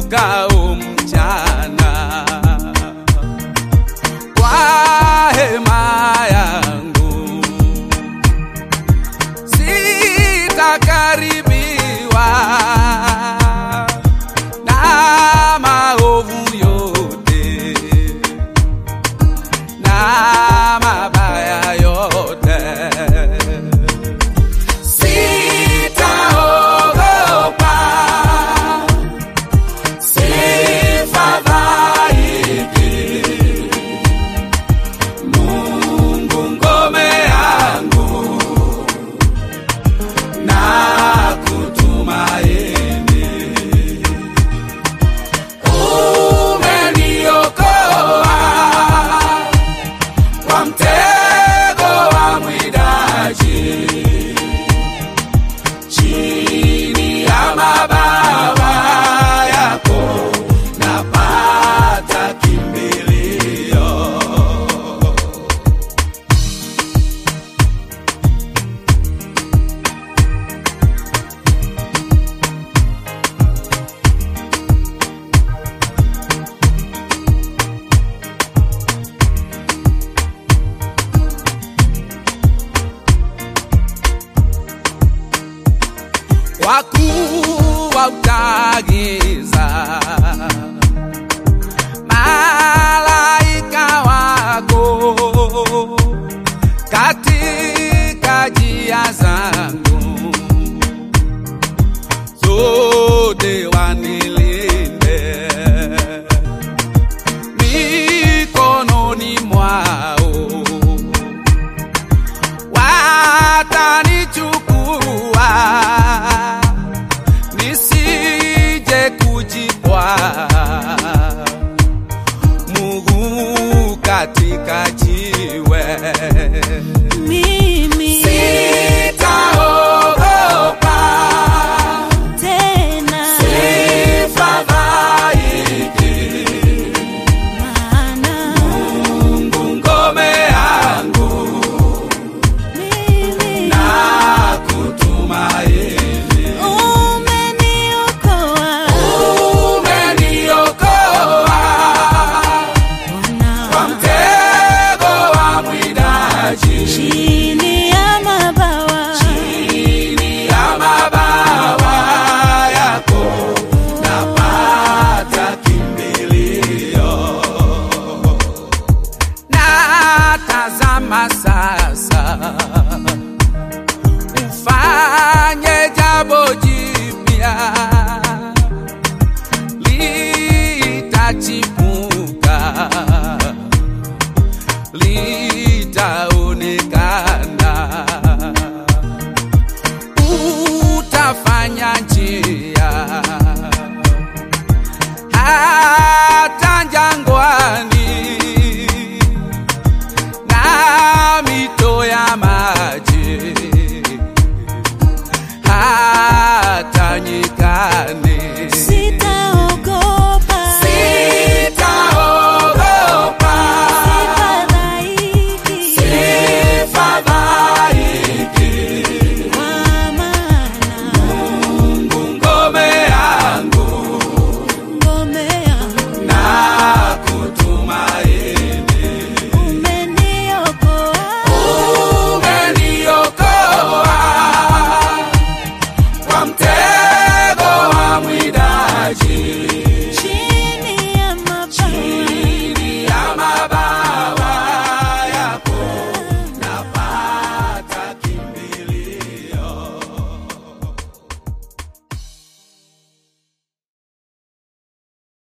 nizungukao mchana. Kwa hema yangu sitakaribiwa na maovu yote na mabaya yote. Sitaogopa, sifadhaiki. Mungu ngome yangu, na kutumaini. Umeniokoa kwa mtego wa mwidaji, chini ya mabawa yako napata kimbilio. Wakuu wautaagiza malaika wako katika njia zangu zote, wanilinde mikononi mwao, watanichukua nisije kujipwa mguu katika jiwe. Mimi sitaogopa tena, sifadhaiki. maana Mungu ngome yangu, mimi na kutumaini. umeniokoa, Umeniokoa kwa Bwana, mtego wa mwidaji, chini ya mabawa chini ya mabawa yako napata kimbilio. Natazama sasa ufanye jambo jipya, litachipuka